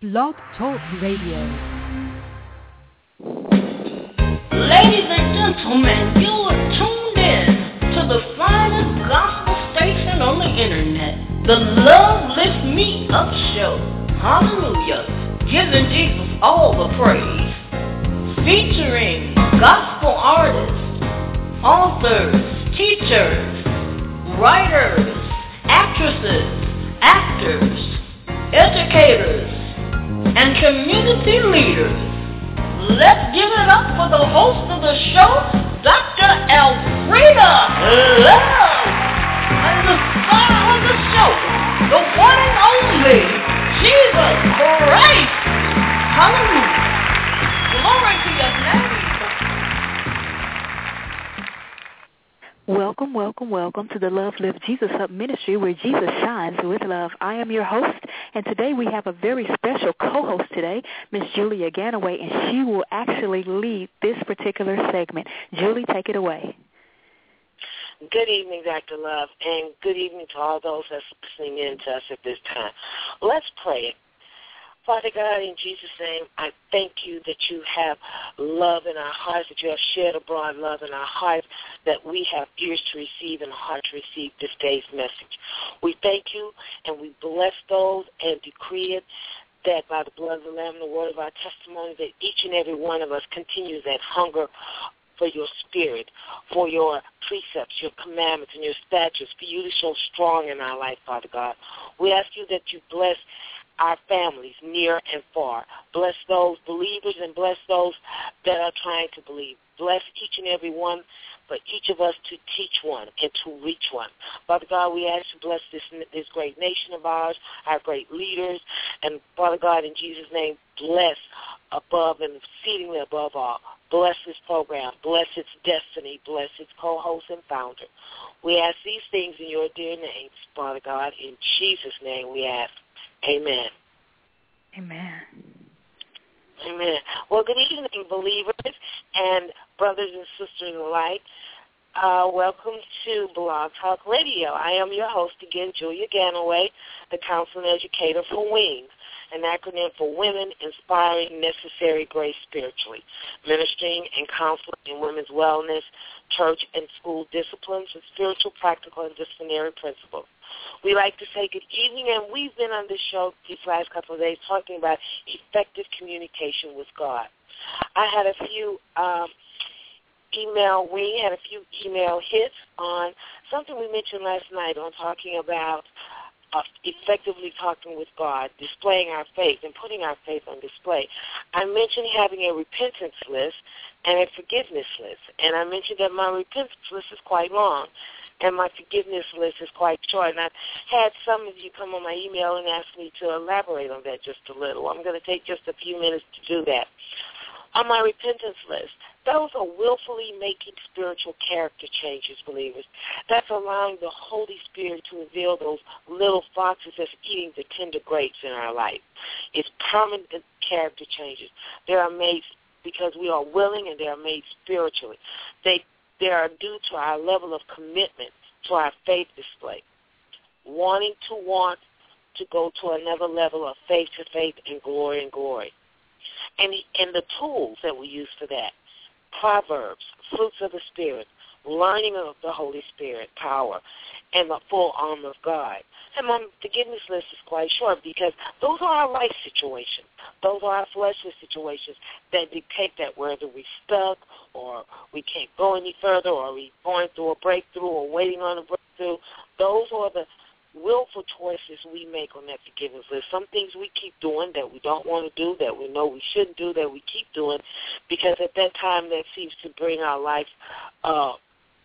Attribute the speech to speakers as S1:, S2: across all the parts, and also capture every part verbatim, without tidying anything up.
S1: Blog Talk Radio.
S2: Ladies and gentlemen, you are tuned in to the finest gospel station on the internet, the Love Lift Me Up Show. Hallelujah. Giving Jesus all the praise. Featuring gospel artists, authors, teachers, writers, actresses, actors, educators, and community leaders. Let's give it up for the host of the show, Doctor Elfrida Love, and the star of the show, the one and only Jesus Christ. Hallelujah. Glory to your name.
S3: Welcome, welcome, welcome to the Love Lift Jesus Up Ministry, where Jesus shines with love. I am your host, and today we have a very special co-host today, Miss Julia Ganaway, and she will actually lead this particular segment. Julie, take it away.
S4: Good evening, Doctor Love, and good evening to all those that's listening in to us at this time. Let's pray. Father God, in Jesus' name, I thank you that you have love in our hearts, that you have shed abroad love in our hearts, that we have ears to receive and a heart to receive this day's message. We thank you, and we bless those and decree it that by the blood of the Lamb and the word of our testimony, that each and every one of us continues that hunger for your spirit, for your precepts, your commandments, and your statutes, for you to show strong in our life, Father God. We ask you that you bless our families near and far. Bless those believers and bless those that are trying to believe. Bless each and every one, for each of us to teach one and to reach one. Father God, we ask you to bless this, this great nation of ours, our great leaders, and Father God, in Jesus' name, bless above and exceedingly above all. Bless this program. Bless its destiny. Bless its co-host and founder. We ask these things in your dear name, Father God. In Jesus' name we ask. Amen.
S3: Amen.
S4: Amen. Well, good evening, believers and brothers and sisters alike. Uh, welcome to Blog Talk Radio. I am your host again, Julia Ganaway, the counseling educator for WINGS, an acronym for Women Inspiring Necessary Grace Spiritually, ministering and counseling in women's wellness, church and school disciplines, and spiritual, practical, and disciplinary principles. We like to say good evening, and we've been on this show these last couple of days talking about effective communication with God. I had a few um, email, we had a few email hits on something we mentioned last night on talking about uh, effectively talking with God, displaying our faith, and putting our faith on display. I mentioned having a repentance list and a forgiveness list, and I mentioned that my repentance list is quite long, and my forgiveness list is quite short. And I've had some of you come on my email and ask me to elaborate on that just a little. I'm going to take just a few minutes to do that. On my repentance list, those are willfully making spiritual character changes, believers. That's allowing the Holy Spirit to reveal those little foxes that's eating the tender grapes in our life. It's permanent character changes. They are made because we are willing, and they are made spiritually. They They are due to our level of commitment to our faith display, wanting to want to go to another level of faith to faith and glory and glory. And, and the tools that we use for that, Proverbs, fruits of the Spirit, learning of the Holy Spirit, power, and the full armor of God. And my forgiveness list is quite short because those are our life situations. Those are our fleshly situations that dictate that whether we're stuck or we can't go any further or we're going through a breakthrough or waiting on a breakthrough. Those are the willful choices we make on that forgiveness list. Some things we keep doing that we don't want to do, that we know we shouldn't do, that we keep doing because at that time that seems to bring our life uh,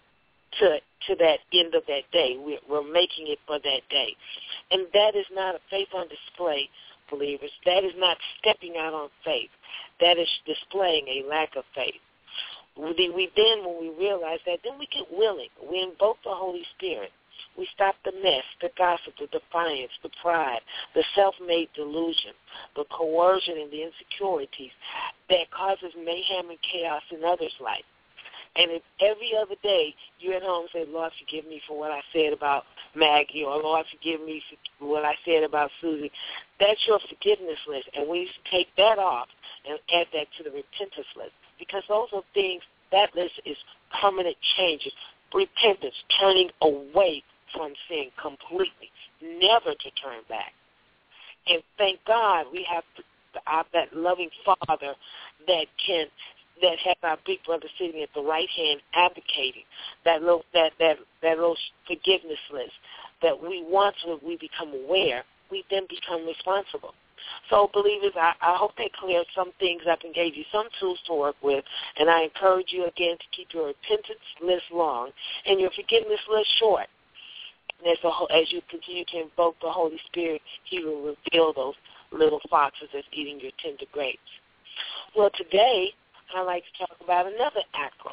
S4: to to that end of that day. We're, we're making it for that day. And that is not a faith on display, believers. That is not stepping out on faith. That is displaying a lack of faith. We, we then, when we realize that, then we get willing. We invoke the Holy Spirit. We stop the mess, the gossip, the defiance, the pride, the self-made delusion, the coercion and the insecurities that causes mayhem and chaos in others' life. And if every other day you're at home and say, Lord, forgive me for what I said about Maggie, or Lord, forgive me for what I said about Susie. That's your forgiveness list, and we take that off and add that to the repentance list, because those are things, that list is permanent changes, repentance, turning away from sin completely, never to turn back. And thank God we have our, that loving Father that can, that has our big brother sitting at the right hand advocating that little, that, that, that little forgiveness list, that we once when we become aware, we then become responsible. So, believers, I, I hope they cleared some things up and gave you some tools to work with, and I encourage you again to keep your repentance list long and your forgiveness list short. And as, a, as you continue to invoke the Holy Spirit, He will reveal those little foxes that's eating your tender grapes. Well, today I'd like to talk about another acronym,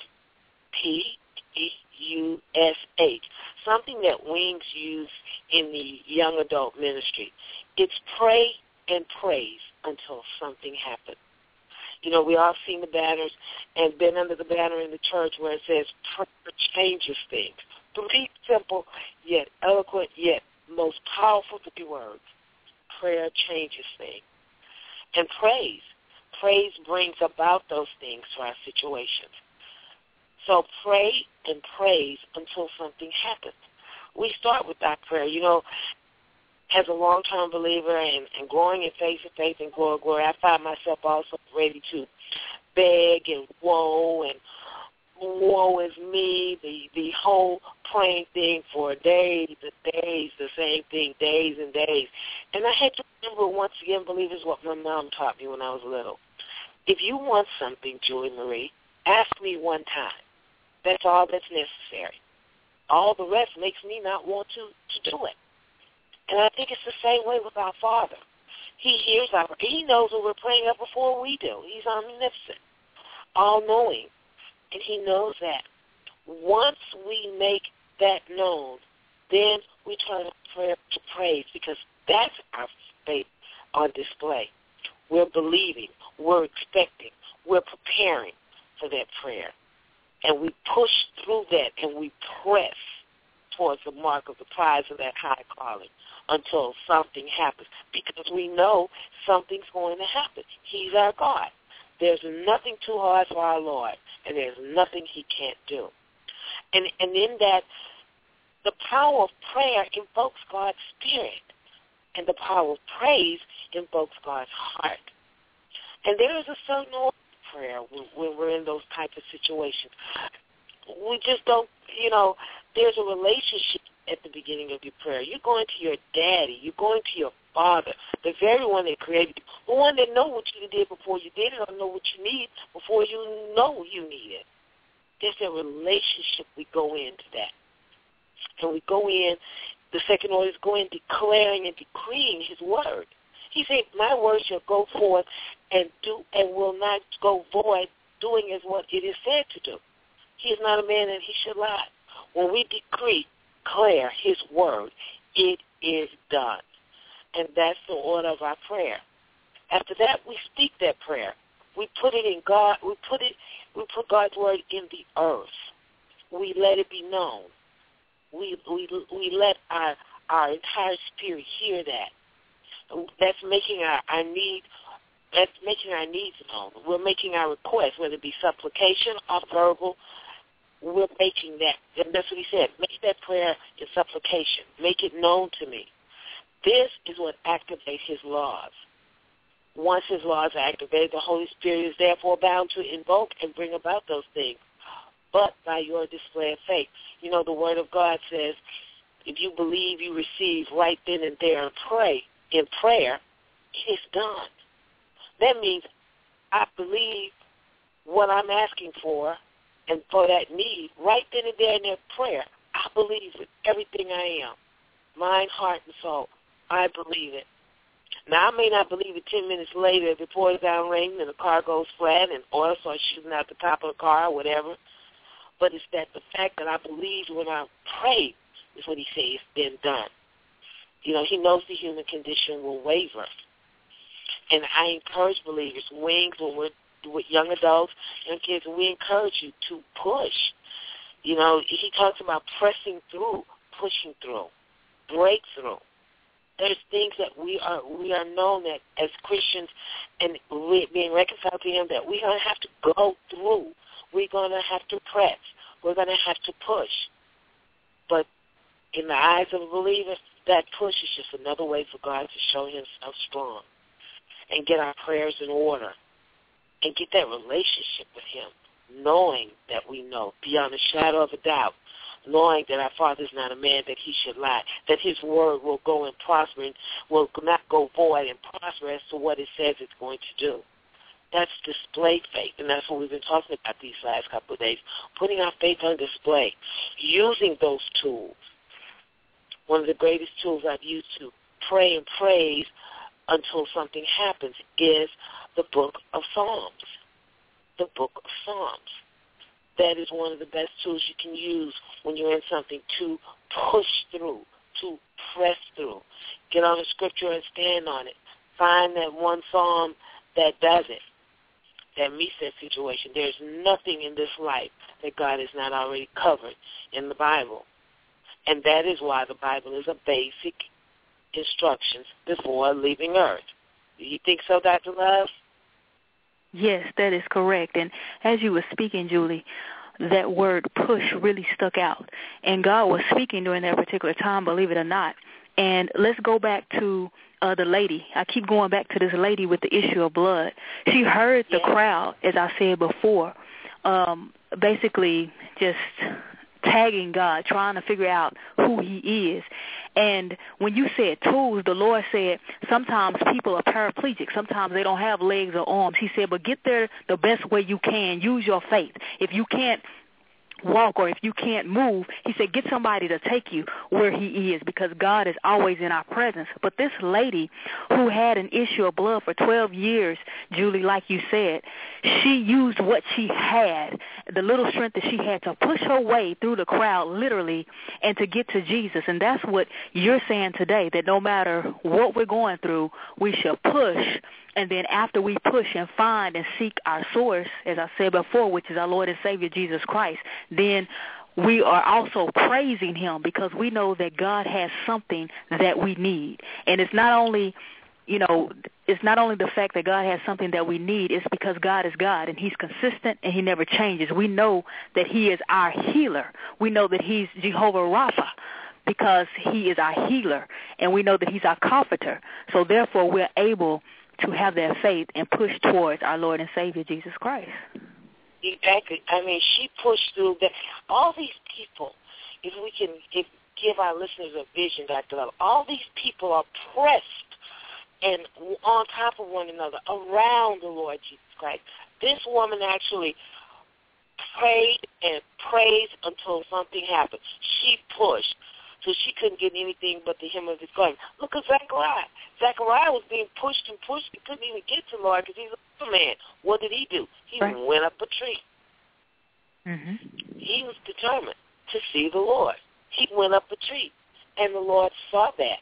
S4: P E U S H, something that Wings use in the young adult ministry. It's pray and praise until something happens. You know, we all seen the banners and been under the banner in the church where it says prayer changes things. Three simple, yet eloquent, yet most powerful three words. Prayer changes things. And praise. Praise brings about those things to our situations. So pray and praise until something happens. We start with that prayer. You know, as a long-term believer and, and growing in faith and faith and glory, glory, I find myself also ready to beg and woe and woe is me, the, the whole praying thing for days and days, the same thing, days and days. And I had to remember once again, believers, what my mom taught me when I was little. If you want something, Julie Marie, ask me one time. That's all that's necessary. All the rest makes me not want to, to do it. And I think it's the same way with our Father. He hears our, He knows what we're praying up before we do. He's omniscient, all-knowing. And He knows that. Once we make that known, then we turn prayer to praise, because that's our faith on display. We're believing, we're expecting, we're preparing for that prayer. And we push through that and we press towards the mark of the prize of that high calling until something happens, because we know something's going to happen. He's our God. There's nothing too hard for our Lord, and there's nothing He can't do. And, and in that, the power of prayer invokes God's Spirit, and the power of praise invokes God's heart. And there is a certain order of prayer when, when we're in those types of situations. We just don't, you know, there's a relationship at the beginning of your prayer. You're going to your daddy. You're going to your Father, the very one that created you, the one that knows what you did before you did it, or know what you need before you know you need it. There's a relationship. We go into that. And we go in, the second order is going declaring and decreeing His word. He said, my word shall go forth and do and will not go void, doing as what it is said to do. He is not a man that He should lie. When we decree, declare His word, it is done. And that's the order of our prayer. After that, we speak that prayer. We put it in God. We put it. We put God's word in the earth. We let it be known. We we we let our our entire spirit hear that. That's making our, our need. That's making our needs known. We're making our requests, whether it be supplication or verbal. We're making that. And that's what He said. Make that prayer in supplication. Make it known to me. This is what activates His laws. Once His laws are activated, the Holy Spirit is therefore bound to invoke and bring about those things, but by your display of faith. You know, the Word of God says, if you believe, you receive right then and there and pray in prayer, it is done. That means I believe what I'm asking for, and for that need, right then and there in their prayer, I believe with everything I am, mind, heart, and soul. I believe it. Now, I may not believe it ten minutes later if it pours down rain and the car goes flat and oil starts shooting out the top of the car or whatever, but it's that the fact that I believe when I pray is what He says, it's been done. You know, He knows the human condition will waver. And I encourage believers, Wings, when we're with young adults and kids, we encourage you to push. You know, He talks about pressing through, pushing through. breakthrough. There's things that we are we are known that as Christians and we, being reconciled to Him, that we're going to have to go through. We're going to have to press. We're going to have to push. But in the eyes of a believer, that push is just another way for God to show Himself strong and get our prayers in order and get that relationship with Him, knowing that we know beyond a shadow of a doubt, knowing that our Father is not a man that He should lie, that His word will go and prosper and will not go void and prosper as to what it says it's going to do. That's display faith, and that's what we've been talking about these last couple of days, putting our faith on display, using those tools. One of the greatest tools I've used to pray and praise until something happens is the book of Psalms. The book of Psalms. That is one of the best tools you can use when you're in something to push through, to press through. Get on the scripture and stand on it. Find that one psalm that does it, that meets that situation. There's nothing in this life that God has not already covered in the Bible. And that is why the Bible is a basic instructions before leaving earth. Do you think so, Doctor Love?
S3: Yes, that is correct. And as you were speaking, Julie, that word push really stuck out. And God was speaking during that particular time, believe it or not. And let's go back to uh, the lady. I keep going back to this lady with the issue of blood. She heard the
S4: yeah.
S3: crowd, as I said before, um, basically just tagging God, trying to figure out who He is. And when you said tools, the Lord said sometimes people are paraplegic. Sometimes they don't have legs or arms. He said, but get there the best way you can. Use your faith. If you can't walk or if you can't move, He said, get somebody to take you where He is, because God is always in our presence. But this lady who had an issue of blood for twelve years, Julie, like you said, she used what she had, the little strength that she had, to push her way through the crowd, literally, and to get to Jesus. And that's what you're saying today, that no matter what we're going through, we should push. And then after we push and find and seek our source, as I said before, which is our Lord and Savior, Jesus Christ, then we are also praising Him, because we know that God has something that we need. And it's not only, you know, it's not only the fact that God has something that we need, it's because God is God and He's consistent and He never changes. We know that He is our healer. We know that He's Jehovah Rapha, because He is our healer, and we know that He's our comforter. So therefore we're able to have that faith and push towards our Lord and Savior, Jesus Christ.
S4: Exactly. I mean, she pushed through that. All these people, if we can if, give our listeners a vision, Doctor Love, all these people are pressed and on top of one another around the Lord Jesus Christ. This woman actually prayed and prayed until something happened. She pushed. So she couldn't get anything but the hem of His garment. Look at Zechariah. Zechariah was being pushed and pushed. He couldn't even get to the Lord because he's a man. What did he do? He right. went up a tree.
S3: Mm-hmm.
S4: He was determined to see the Lord. He went up a tree, and the Lord saw that.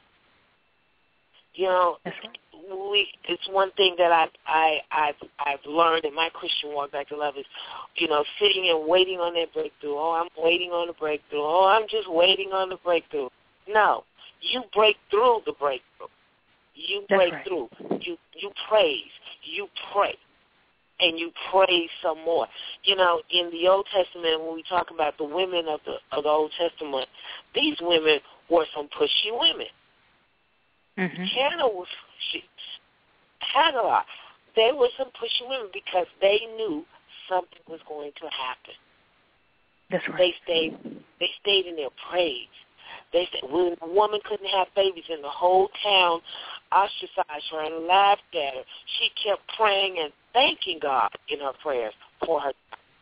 S4: You know,
S3: That's right.
S4: we, it's one thing that I, I, I've, I've learned in my Christian walk back to love is, you know, sitting and waiting on that breakthrough. Oh, I'm waiting on the breakthrough. Oh, I'm just waiting on the breakthrough. No, you break through the breakthrough. You
S3: That's
S4: break
S3: right.
S4: through. You you praise. You pray. And you praise some more. You know, in the Old Testament, when we talk about the women of the of the Old Testament, these women were some pushy women.
S3: Mm-hmm.
S4: Hannah was she, Hannah. They were some pushy women because they knew something was going to happen.
S3: That's right.
S4: They stayed. They stayed in their praise. They said when a woman couldn't have babies and the whole town ostracized her and laughed at her, she kept praying and thanking God in her prayers for her.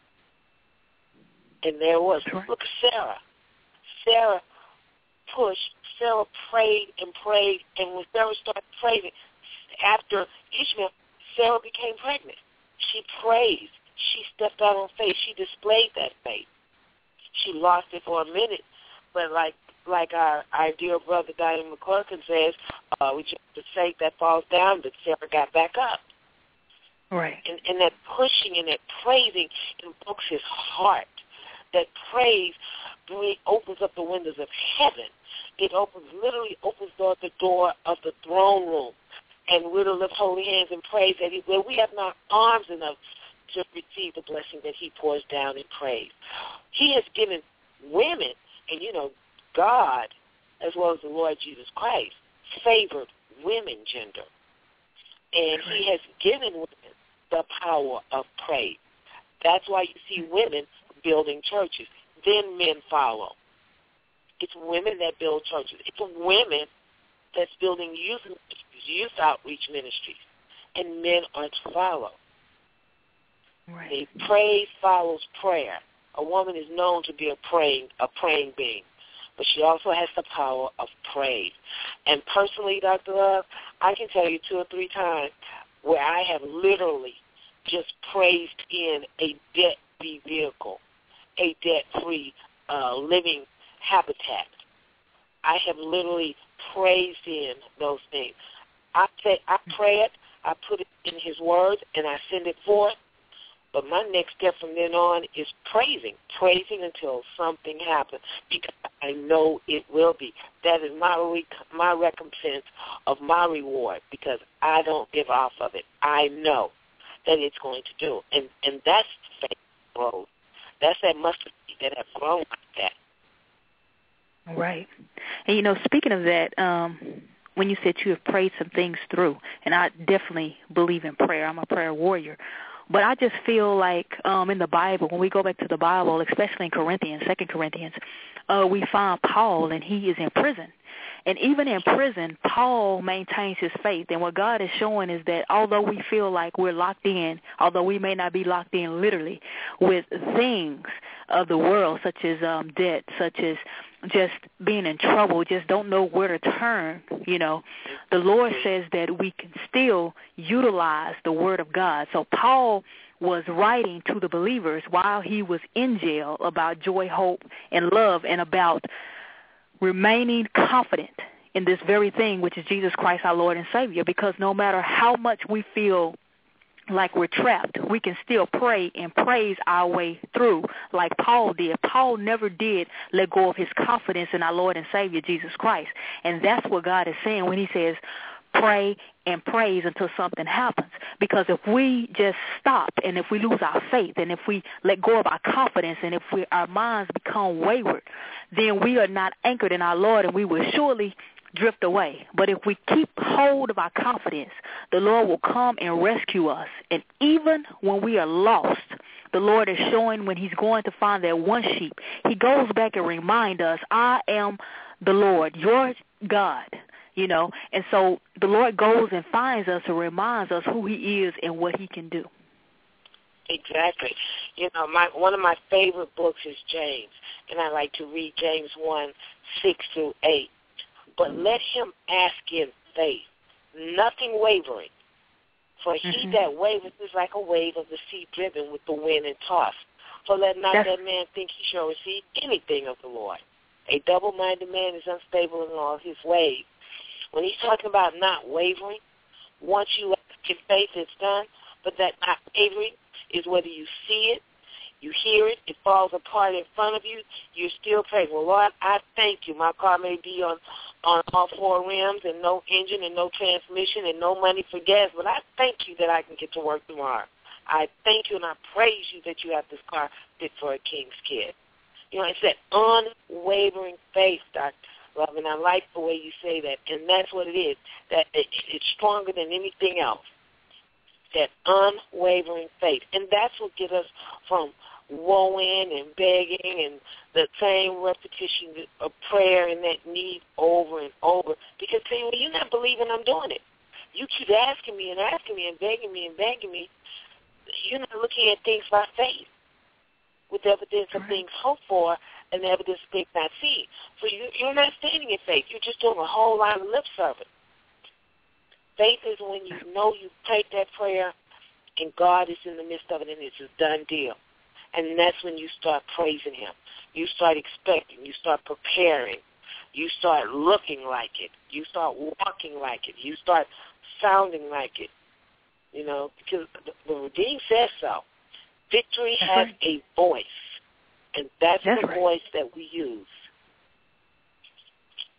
S4: And there was,
S3: right.
S4: Look at Sarah. Sarah pushed. Sarah prayed and prayed, and when Sarah started praising, after Ishmael, Sarah became pregnant. She praised. She stepped out on faith. She displayed that faith. She lost it for a minute, but like like our, our dear brother Diane McClurkin says, uh, we just the faith that falls down, but Sarah got back up.
S3: Right.
S4: And, and that pushing and that praising invokes his heart. That praise really opens up the windows of heaven It opens, literally opens door, the door of the throne room. And we're to lift holy hands and praise that he, where we have not arms enough to receive the blessing that he pours down in praise. He has given women, and you know, God, as well as the Lord Jesus Christ, favored women gender. And he has given women the power of praise. That's why you see women building churches. Then men follow. It's women that build churches. It's women that's building youth ministries, youth outreach ministries. And men are to follow.
S3: Right.
S4: The praise follows prayer. A woman is known to be a praying, a praying being, but she also has the power of praise. And personally, Doctor Love, I can tell you two or three times where I have literally just praised in a debt-free vehicle, a debt-free uh, living habitat. I have literally praised in those things. I say, I pray it, I put it in his words, and I send it forth. But my next step from then on is praising, praising until something happens, because I know it will be. That is my rec- my recompense of my reward, because I don't give off of it. I know that it's going to do. And, and that's faith growth. That's that mustard seed that has grown like that.
S3: Right. And, you know, speaking of that, um, when you said you have prayed some things through, and I definitely believe in prayer. I'm a prayer warrior. But I just feel like um, in the Bible, when we go back to the Bible, especially in Corinthians, Second Corinthians, uh, we find Paul, and he is in prison. And even in prison, Paul maintains his faith. And what God is showing is that although we feel like we're locked in, although we may not be locked in literally with things of the world, such as um, debt, such as just being in trouble, just don't know where to turn, you know, the Lord says that we can still utilize the Word of God. So Paul was writing to the believers while he was in jail about joy, hope, and love, and about remaining confident in this very thing, which is Jesus Christ, our Lord and Savior, because no matter how much we feel like we're trapped, we can still pray and praise our way through like Paul did. Paul never did let go of his confidence in our Lord and Savior, Jesus Christ. And that's what God is saying when he says pray and praise until something happens. Because if we just stop, and if we lose our faith, and if we let go of our confidence, and if we, our minds become wayward, then we are not anchored in our Lord, and we will surely drift away. But if we keep hold of our confidence, the Lord will come and rescue us. And even when we are lost, the Lord is showing when he's going to find that one sheep, he goes back and reminds us, I am the Lord, your God, you know. And so the Lord goes and finds us and reminds us who he is and what he can do.
S4: Exactly. You know, my one of my favorite books is James, and I like to read James one, six through eight. But let him ask in faith, nothing wavering. For he mm-hmm. that wavereth is like a wave of the sea driven with the wind and tossed. For let not That's... that man think he shall receive anything of the Lord. A double-minded man is unstable in all his ways. When he's talking about not wavering, once you ask in faith, it's done. But that not wavering is whether you see it, you hear it, it falls apart in front of you, you're still praying. Well, Lord, I thank you. My car may be on, on all four rims and no engine and no transmission and no money for gas, but I thank you that I can get to work tomorrow. I thank you and I praise you that you have this car fit for a king's kid. You know, it's that unwavering faith, Doctor Love, and I like the way you say that, and that's what it is, that it, it's stronger than anything else. That unwavering faith. And that's what gets us from woeing and begging and the same repetition of prayer and that need over and over. Because, see, when you're not believing I'm doing it, you keep asking me and asking me and begging me and begging me, you're not looking at things by faith with evidence of things hoped for and evidence of things not seen. So you, you're not standing in faith. You're just doing a whole lot of lip service. Faith is when you know you prayed that prayer and God is in the midst of it and it's a done deal. And that's when you start praising him. You start expecting. You start preparing. You start looking like it. You start walking like it. You start sounding like it. You know, because the, the redeemed says so. Victory that's has right. a voice, and that's, that's the right. voice that we use.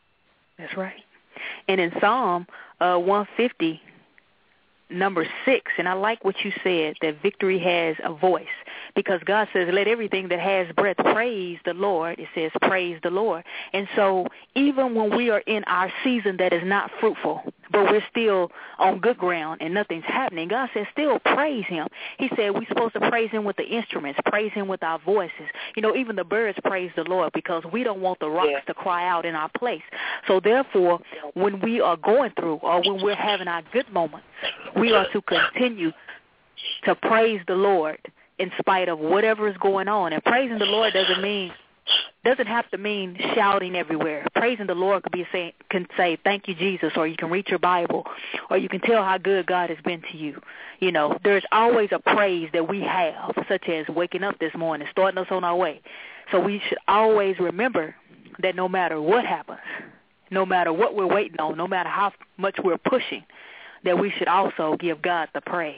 S3: That's right. And in Psalm uh, one fifty, number six, and I like what you said, that victory has a voice, because God says, let everything that has breath praise the Lord. It says, praise the Lord. And so even when we are in our season that is not fruitful, but we're still on good ground and nothing's happening, God says, still praise him. He said we're supposed to praise him with the instruments, praise him with our voices. You know, even the birds praise the Lord, because we don't want the rocks yeah. to cry out in our place. So therefore, when we are going through, or when we're having our good moments, we are to continue to praise the Lord in spite of whatever is going on. And praising the Lord doesn't mean doesn't have to mean shouting everywhere. Praising the Lord could be say, can say, thank you, Jesus, or you can read your Bible, or you can tell how good God has been to you. You know, there's always a praise that we have, such as waking up this morning, starting us on our way. So we should always remember that no matter what happens, no matter what we're waiting on, no matter how much we're pushing, that we should also give God the praise.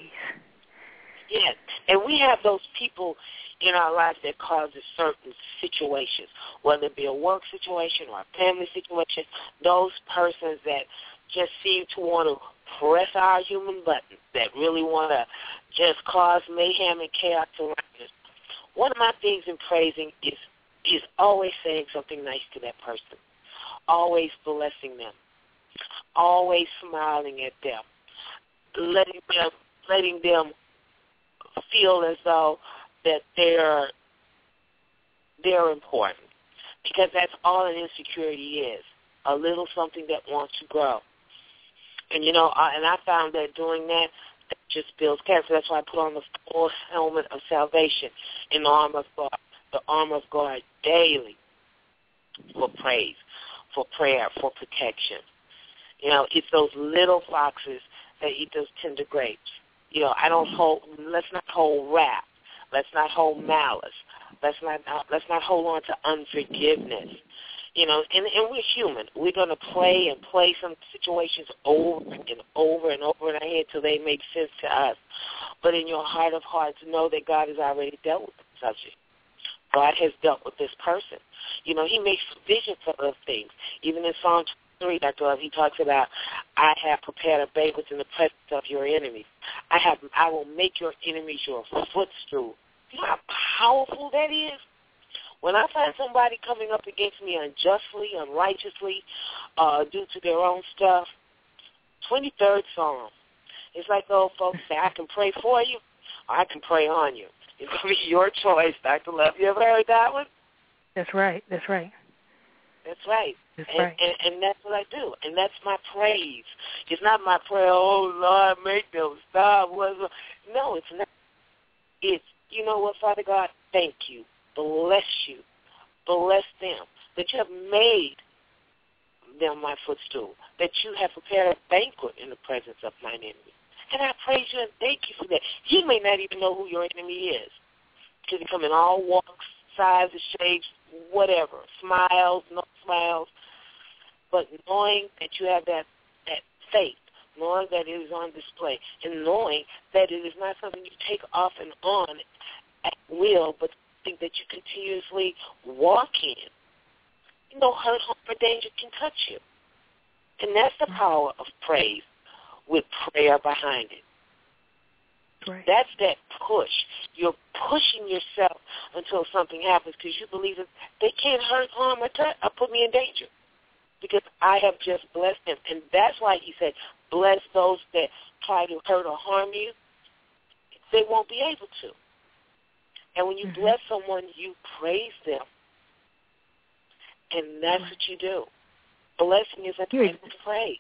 S4: Yes, and we have those people in our lives that causes certain situations, whether it be a work situation or a family situation, those persons that just seem to want to press our human buttons, that really want to just cause mayhem and chaos around us. One of my things in praising is is always saying something nice to that person, always blessing them, always smiling at them, letting them letting them feel as though that they're they're important, because that's all an insecurity is, a little something that wants to grow. And, you know, I, and I found that doing that, that just builds character. That's why I put on the full helmet of salvation in the armor of God, the armor of God daily, for praise, for prayer, for protection. You know, it's those little foxes that eat those tender grapes. You know, I don't hold, let's not hold wrath. Let's not hold malice. Let's not let's not hold on to unforgiveness. You know, and, and we're human. We're going to play and play some situations over and over and over in our head till they make sense to us. But in your heart of hearts, know that God has already dealt with the subject. God has dealt with this person. You know, he makes provision for other things. Even in Psalm three, Doctor Love, he talks about, I have prepared a banquet in the presence of your enemies. I have, I will make your enemies your footstool. You know how powerful that is? When I find somebody coming up against me unjustly, unrighteously, uh, due to their own stuff, twenty-third Psalm. It's like the old folks say, I can pray for you, or I can pray on you. It's going to be your choice, Doctor Love. You ever heard that one?
S3: That's right. That's right.
S4: That's right.
S3: That's
S4: and,
S3: right.
S4: And, and that's what I do. And that's my praise. It's not my prayer, oh, Lord, make them stop. No, it's not. It's, you know what, Father God, thank you. Bless you. Bless them. That you have made them my footstool. That you have prepared a banquet in the presence of mine enemy. And I praise you and thank you for that. You may not even know who your enemy is. Because they come in all walks, sizes, shapes, whatever, smiles, no smiles. But knowing that you have that, that faith, knowing that it is on display, and knowing that it is not something you take off and on at will, but something that you continuously walk in. No hurt, harm, or danger can touch you. And that's the power of praise with prayer behind it.
S3: Right.
S4: That's that push. You're pushing yourself until something happens because you believe that they can't hurt, harm, or, touch, or put me in danger because I have just blessed them. And that's why he said, bless those that try to hurt or harm you. They won't be able to. And when you mm-hmm. bless someone, you praise them. And that's right. what you do. Blessing is a type of praise.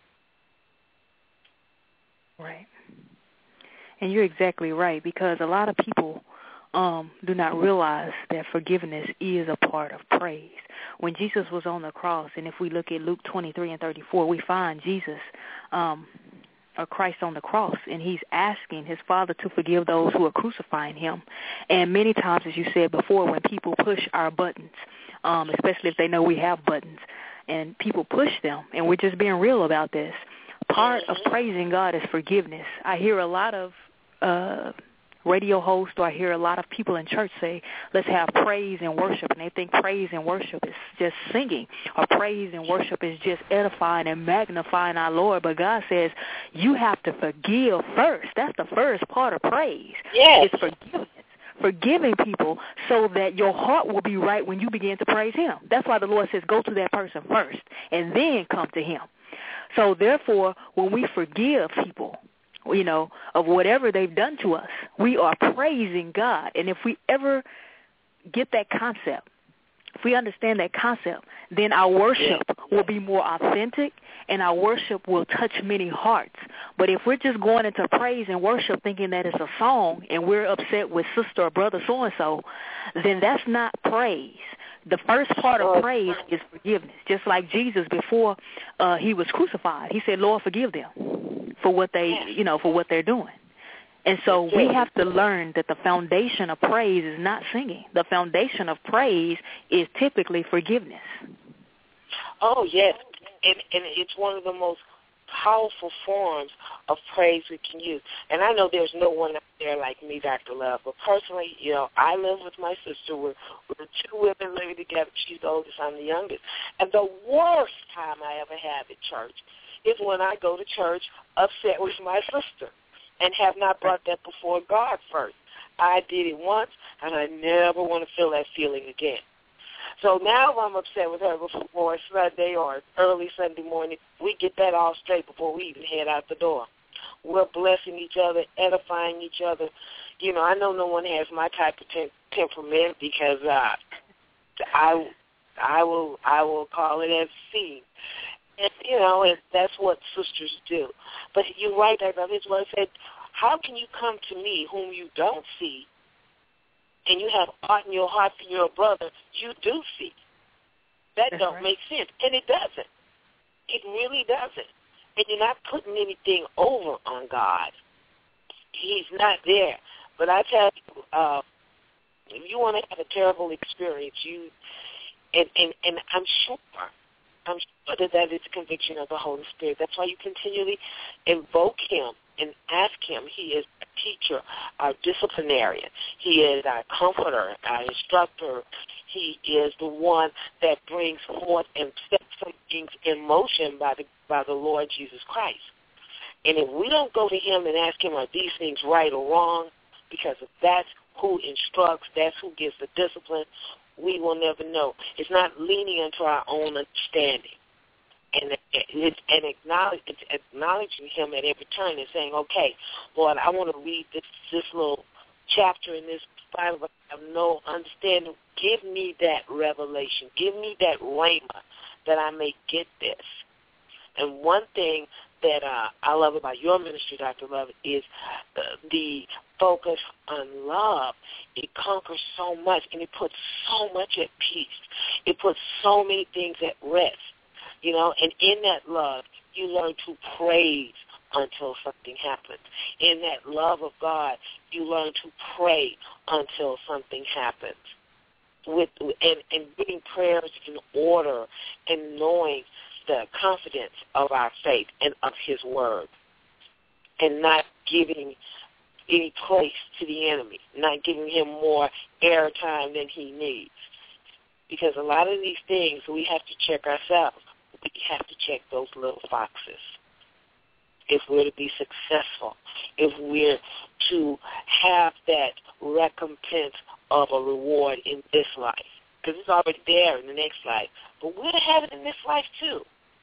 S3: Right. And you're exactly right, because a lot of people um, do not realize that forgiveness is a part of praise. When Jesus was on the cross, and if we look at Luke twenty-three and thirty-four, we find Jesus, um, or Christ on the cross, and he's asking his Father to forgive those who are crucifying him. And many times, as you said before, when people push our buttons, um, especially if they know we have buttons, and people push them, and we're just being real about this, part of praising God is forgiveness. I hear a lot of uh, radio hosts, or I hear a lot of people in church say, let's have praise and worship, and they think praise and worship is just singing, or praise and worship is just edifying and magnifying our Lord. But God says you have to forgive first. That's the first part of praise.
S4: Yes.
S3: It's forgiveness. Forgiving people so that your heart will be right when you begin to praise him. That's why the Lord says go to that person first and then come to him. So therefore, when we forgive people, you know, of whatever they've done to us, we are praising God. And if we ever get that concept, if we understand that concept, then our worship will be more authentic and our worship will touch many hearts. But if we're just going into praise and worship thinking that it's a song and we're upset with sister or brother so-and-so, then that's not praise. The first part of praise is forgiveness. Just like Jesus before uh, he was crucified, he said, Lord, forgive them for what they, you know, for what they're doing. And so we have to learn that the foundation of praise is not singing. The foundation of praise is typically forgiveness.
S4: Oh, yes, and, and it's one of the most powerful forms of praise we can use. And I know there's no one out there like me, Doctor Love, but personally, you know, I live with my sister. We're, we're two women living together. She's the oldest, I'm the youngest. And the worst time I ever have at church is when I go to church upset with my sister and have not brought that before God first. I did it once, and I never want to feel that feeling again. So now if I'm upset with her before Sunday or early Sunday morning, we get that all straight before we even head out the door. We're blessing each other, edifying each other. You know, I know no one has my type of tem- temperament because uh, I, I will, I will call it as seen. And, you know, and that's what sisters do. But you're right, that's what I said. How can you come to me whom you don't see, and you have art in your heart for your brother you do see? That
S3: That's
S4: don't
S3: right.
S4: make sense. And it doesn't. It really doesn't. And you're not putting anything over on God. He's not there. But I tell you, uh, if you want to have a terrible experience, you and, and, and I'm sure, I'm sure that that is a conviction of the Holy Spirit. That's why you continually invoke him and ask him. He is a teacher, our disciplinarian. He is our comforter, our instructor. He is the one that brings forth and sets some things in motion by the by the Lord Jesus Christ. And if we don't go to him and ask him, are these things right or wrong, because if that's who instructs, that's who gives the discipline, we will never know. It's not leaning into our own understanding. And it's, and acknowledge, it's acknowledging him at every turn and saying, okay, Lord, I want to read this, this little chapter in this Bible, but I have no understanding. Give me that revelation. Give me that rhema that I may get this. And one thing that uh, I love about your ministry, Doctor Love, is uh, the focus on love. It conquers so much, and it puts so much at peace. It puts so many things at rest. You know, and in that love, you learn to praise until something happens. In that love of God, you learn to pray until something happens. With and, and getting prayers in order and knowing the confidence of our faith and of his word, and not giving any place to the enemy, not giving him more airtime than he needs. Because a lot of these things, we have to check ourselves. We have to check those little foxes if we're to be successful, if we're to have that recompense of a reward in this life, because it's already there in the next life. But we're to have it in this life too.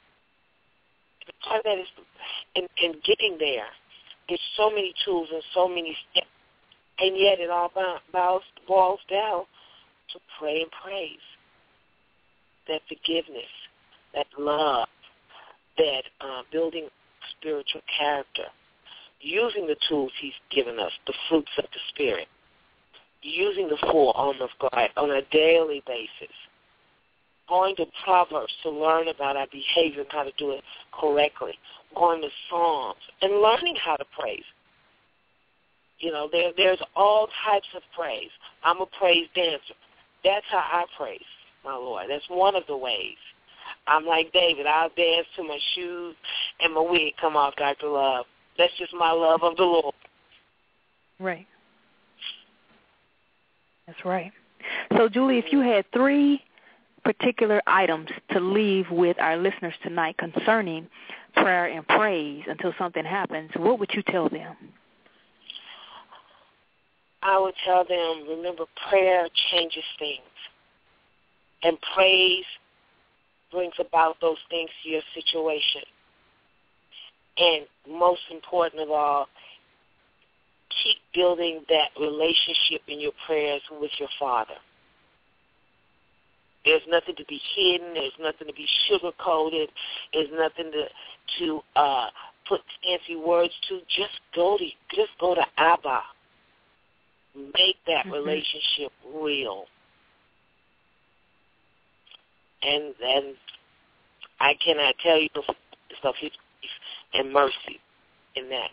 S4: And part of that is in, in getting there. There's so many tools and so many steps, and yet it all bows, boils down to pray and praise. That forgiveness, that love, that uh, building spiritual character, using the tools he's given us, the fruits of the Spirit, using the full armor of God on a daily basis, going to Proverbs to learn about our behavior and how to do it correctly, going to Psalms and learning how to praise. You know, there, there's all types of praise. I'm a praise dancer. That's how I praise my Lord. That's one of the ways. I'm like David. I'll dance till my shoes and my wig come off, Doctor Love. That's just my love of the Lord.
S3: Right. That's right. So, Julie, if you had three particular items to leave with our listeners tonight concerning prayer and praise until something happens, what would you tell them?
S4: I would tell them, remember, prayer changes things. And praise brings about those things to your situation. And most important of all, keep building that relationship in your prayers with your Father. There's nothing to be hidden. There's nothing to be sugar-coated. There's nothing to to uh, put fancy words to. Just go to just go to Abba. Make that mm-hmm. relationship real. And and I cannot tell you the stuff His peace and mercy in that.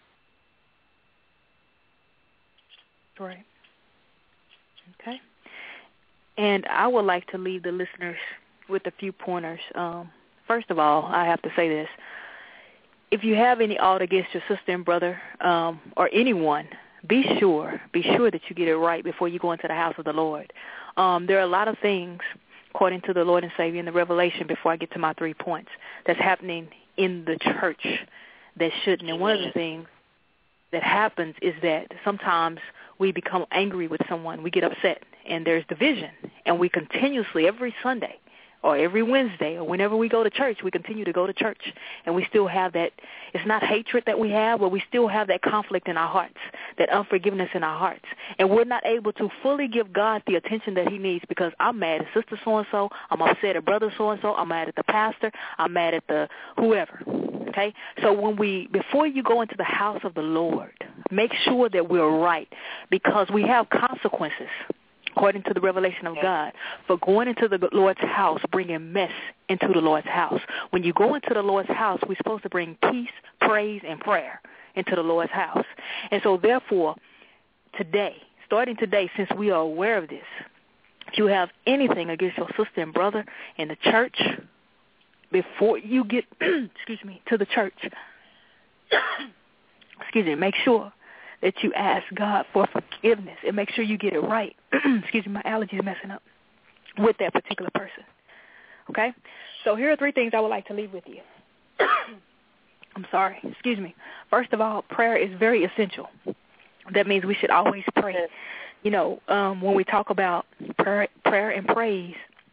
S3: Right. Okay. And I would like to leave the listeners with a few pointers. Um, first of all, I have to say this. If you have any ought against your sister and brother um, or anyone, be sure, be sure that you get it right before you go into the house of the Lord. Um, there are a lot of things, according to the Lord and Savior in the Revelation, before I get to my three points, that's happening in the church that shouldn't. And one of the things that happens is that sometimes we become angry with someone. We get upset, and there's division. And we continuously, every Sunday or every Wednesday or whenever we go to church, we continue to go to church. And we still have that, it's not hatred that we have, but we still have that conflict in our hearts, that unforgiveness in our hearts. And we're not able to fully give God the attention that he needs because I'm mad at sister so-and-so, I'm upset at brother so-and-so, I'm mad at the pastor, I'm mad at the whoever. Okay? So when we, before you go into the house of the Lord, make sure that we're right because we have consequences, according to the revelation of God, for going into the Lord's house, bringing mess into the Lord's house. When you go into the Lord's house, we're supposed to bring peace, praise, and prayer into the Lord's house. And so therefore, today, starting today, since we are aware of this, if you have anything against your sister and brother in the church, before you get, excuse me, to the church, excuse me, make sure that you ask God for forgiveness and make sure you get it right. Excuse me, my allergy is messing up with that particular person. Okay? So here are three things I would like to leave with you. I'm sorry. Excuse me. First of all, prayer is very essential. That means we should always pray. You know, um, when we talk about prayer, prayer and praise,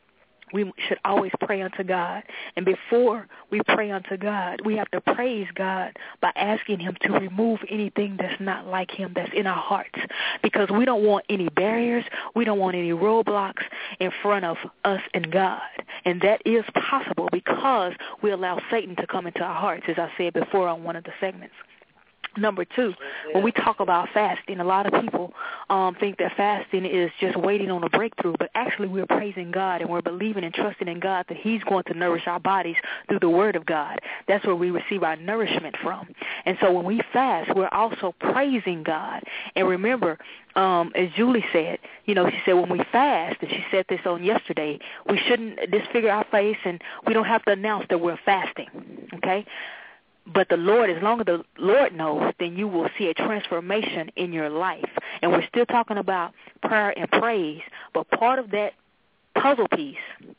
S3: we should always pray unto God. And before we pray unto God, we have to praise God by asking him to remove anything that's not like him that's in our hearts. Because we don't want any barriers. We don't want any roadblocks in front of us and God. And that is possible because we allow Satan to come into our hearts, as I said before on one of the segments. Number two, when we talk about fasting, a lot of people um, think that fasting is just waiting on a breakthrough, but actually we're praising God and we're believing and trusting in God that he's going to nourish our bodies through the word of God. That's where we receive our nourishment from. And so when we fast, we're also praising God. And remember, um, as Julie said, you know, she said when we fast, and she said this on yesterday, we shouldn't disfigure our face and we don't have to announce that we're fasting, okay? But the Lord, as long as the Lord knows, then you will see a transformation in your life. And we're still talking about prayer and praise, but part of that puzzle piece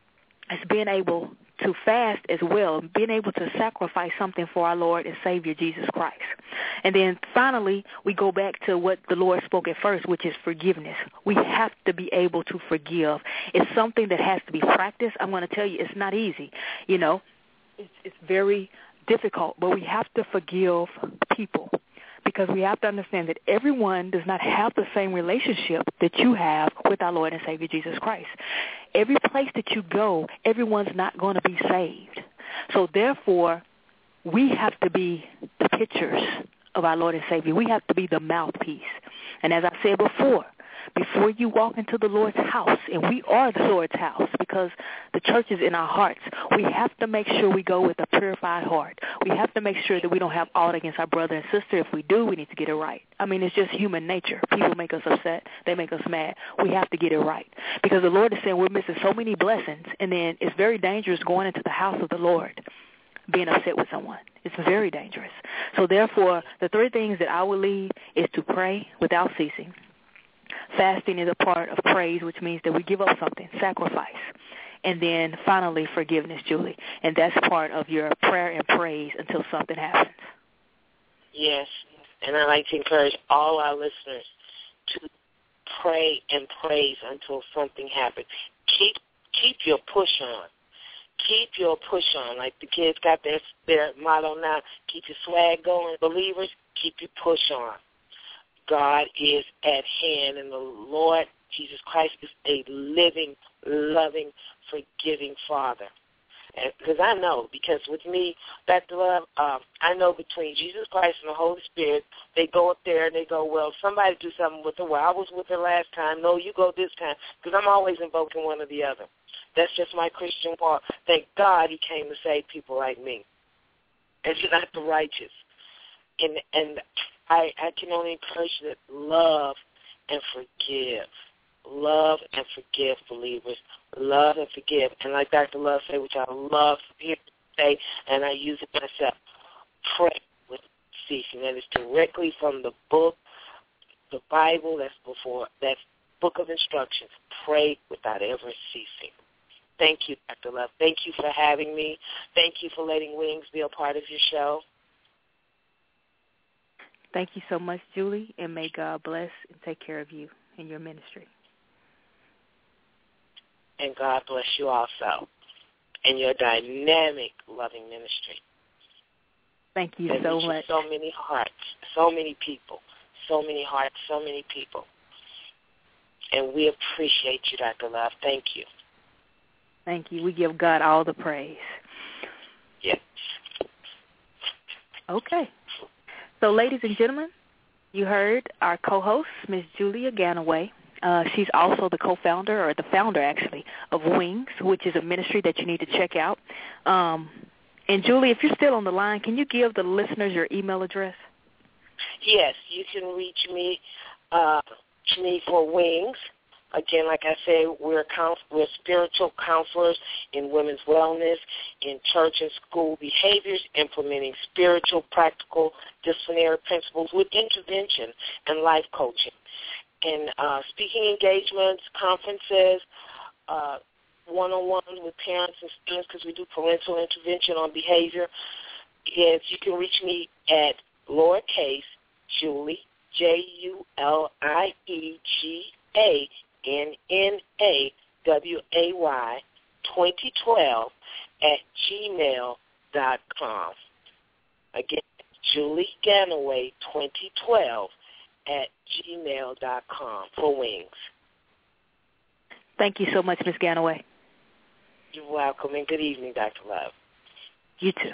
S3: is being able to fast as well, being able to sacrifice something for our Lord and Savior, Jesus Christ. And then finally, we go back to what the Lord spoke at first, which is forgiveness. We have to be able to forgive. It's something that has to be practiced. I'm going to tell you, it's not easy. You know, it's, it's very difficult, but we have to forgive people because we have to understand that everyone does not have the same relationship that you have with our Lord and Savior Jesus Christ. Every place that you go, everyone's not going to be saved. So therefore, we have to be the pictures of our Lord and Savior. We have to be the mouthpiece. And as I said before, before you walk into the Lord's house, and we are the Lord's house because the church is in our hearts, we have to make sure we go with a purified heart. We have to make sure that we don't have aught against our brother and sister. If we do, we need to get it right. I mean, it's just human nature. People make us upset. They make us mad. We have to get it right because the Lord is saying we're missing so many blessings, and then it's very dangerous going into the house of the Lord being upset with someone. It's very dangerous. So therefore, the three things that I will leave is to pray without ceasing, fasting is a part of praise, which means that we give up something, sacrifice. And then finally, forgiveness, Julie. And that's part of your prayer and praise until something happens.
S4: Yes. And I'd like to encourage all our listeners to pray and praise until something happens. Keep keep your push on. Keep your push on. Like the kids got their, their motto now, keep your swag going. Believers, keep your push on. God is at hand, and the Lord Jesus Christ is a living, loving, forgiving Father. Because I know, because with me, Doctor Love, um, I know between Jesus Christ and the Holy Spirit, they go up there and they go, well, somebody do something with her. Well, I was with her last time. No, you go this time. Because I'm always invoking one or the other. That's just my Christian part. Thank God he came to save people like me. And not the righteous. And and I, I can only encourage you that love and forgive. Love and forgive, believers. Love and forgive. And like Doctor Love said, which I love to hear say, and I use it myself, pray with ceasing. That is directly from the book, the Bible, that's before, that's book of instructions. Pray without ever ceasing. Thank you, Doctor Love. Thank you for having me. Thank you for letting Wings be a part of your show.
S3: Thank you so much, Julie, and may God bless and take care of you in your ministry.
S4: And God bless you also in your dynamic, loving ministry.
S3: Thank you
S4: and
S3: so much.
S4: So many hearts, so many people, so many hearts, so many people. And we appreciate you, Doctor Love. Thank you.
S3: Thank you. We give God all the praise.
S4: Yes.
S3: Okay. So, ladies and gentlemen, you heard our co-host, Miz Julia Ganaway. Uh, she's also the co-founder, or the founder, actually, of Wings, which is a ministry that you need to check out. Um, and, Julie, if you're still on the line, can you give the listeners your email address?
S4: Yes, you can reach me, uh, me for Wings. Again, like I said, we're, counsel- we're spiritual counselors in women's wellness, in church and school behaviors, implementing spiritual, practical, disciplinary principles with intervention and life coaching. And uh, speaking engagements, conferences, uh, one-on-ones with parents and students, because we do parental intervention on behavior. Yes, you can reach me at lowercase Julie, J U L I E G A N N A W A Y twenty twelve at gmail dot com. Again, Julie Ganaway twenty twelve at gmail dot com for Wings.
S3: Thank you so much, Miz Ganaway.
S4: You're welcome, and good evening, Doctor Love.
S3: You too.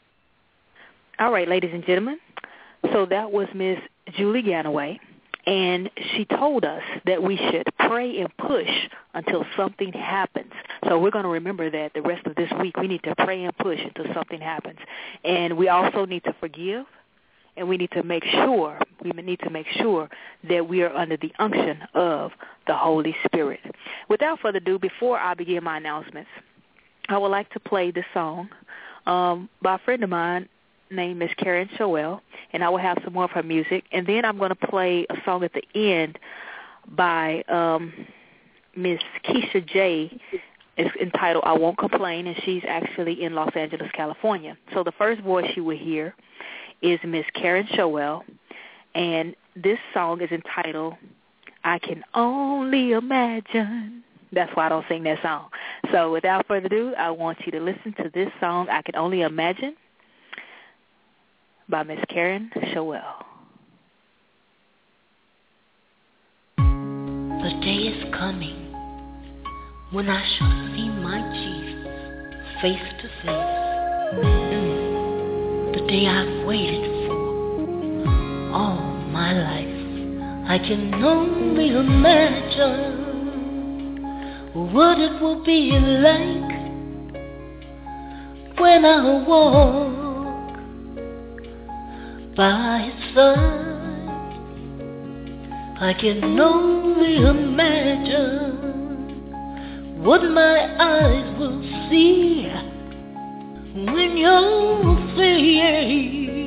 S3: All right, ladies and gentlemen. So that was Miz Julie Ganaway, and she told us that we should pray and push until something happens. So we're going to remember that the rest of this week. We need to pray and push until something happens. And we also need to forgive, and we need to make sure, we need to make sure that we are under the unction of the Holy Spirit. Without further ado, before I begin my announcements, I would like to play this song um, by a friend of mine named Miss Karen Shoel, and I will have some more of her music. And then I'm going to play a song at the end by um, Miss Keisha J. It's entitled I Won't Complain, and she's actually in Los Angeles, California. So the first voice you will hear is Miss Karen Shoel, and this song is entitled I Can Only Imagine. That's why I don't sing that song. So without further ado, I want you to listen to this song, I Can Only Imagine, by Miss Karen Shoel.
S2: The day is coming when I shall see my Jesus face to face. Mm. The day I've waited for all my life. I can only imagine what it will be like when I walk by his side. I can only imagine what my eyes will see when your